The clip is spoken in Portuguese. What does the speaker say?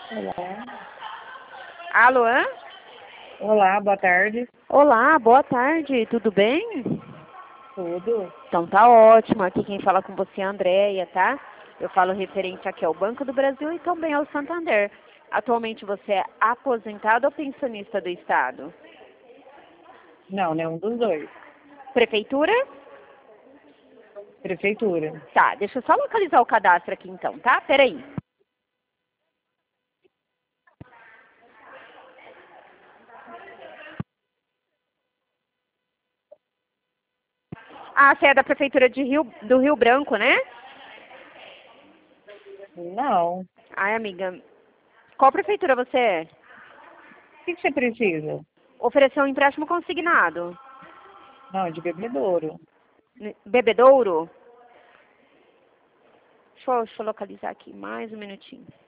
Olá. Alô? Olá, boa tarde. Olá, boa tarde, tudo bem? Tudo? Então tá ótimo, aqui quem fala com você é a Andréia, tá? Eu falo referente aqui ao Banco do Brasil e também ao Santander. Atualmente você é aposentado ou pensionista do Estado? Não, nenhum dos dois. Prefeitura? Prefeitura. Tá, deixa eu só localizar o cadastro aqui então, tá? Peraí. Ah, você é da Prefeitura do Rio Branco, né? Não. Ai, amiga, qual prefeitura você é? O que você precisa? Ofereceu um empréstimo consignado. Não, de bebedouro. Bebedouro? Deixa eu localizar aqui mais um minutinho.